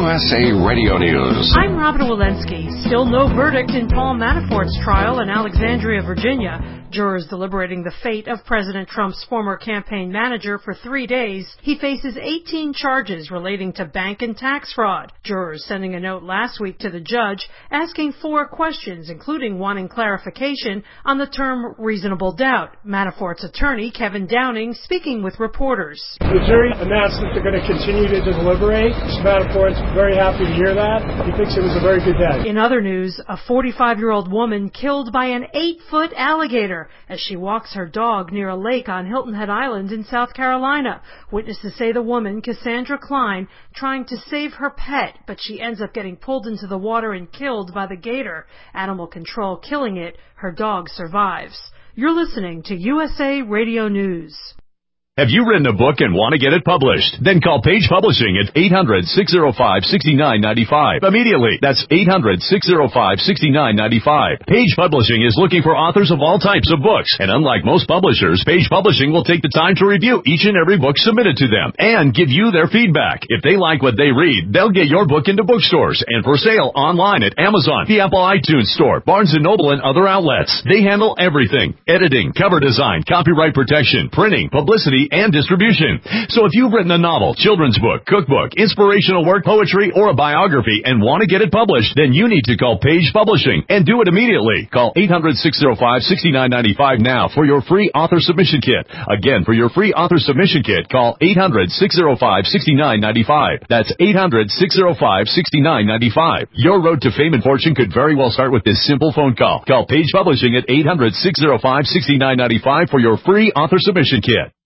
USA Radio News. I'm Robin Walensky. Still no verdict in Paul Manafort's trial in Alexandria, Virginia. Jurors deliberating the fate of President Trump's former campaign manager for 3 days. He faces 18 charges relating to bank and tax fraud. Jurors sending a note last week to the judge asking 4 questions, including wanting clarification on the term reasonable doubt. Manafort's attorney, Kevin Downing, speaking with reporters. The jury announced that they're going to continue to deliberate. Mr. Manafort's very happy to hear that. He thinks it was a very good day. In other news, a 45-year-old woman killed by an 8-foot alligator as she walks her dog near a lake on Hilton Head Island in South Carolina. Witnesses say the woman, Cassandra Klein, trying to save her pet, but she ends up getting pulled into the water and killed by the gator. Animal control killing it. Her dog survives. You're listening to USA Radio News. Have you written a book and want to get it published? Then call Page Publishing at 800-605-6995. Immediately. That's 800-605-6995. Page Publishing is looking for authors of all types of books. And unlike most publishers, Page Publishing will take the time to review each and every book submitted to them and give you their feedback. If they like what they read, they'll get your book into bookstores and for sale online at Amazon, the Apple iTunes Store, Barnes & Noble, and other outlets. They handle everything: editing, cover design, copyright protection, printing, publicity, and distribution. So if you've written a novel, children's book, cookbook, inspirational work, poetry, or a biography and want to get it published, then you need to call Page Publishing and do it immediately. Call 800-605-6995 now for your free author submission kit. Again, for your free author submission kit, call 800-605-6995. That's 800-605-6995. Your road to fame and fortune could very well start with this simple phone call. Call Page Publishing at 800-605-6995 for your free author submission kit.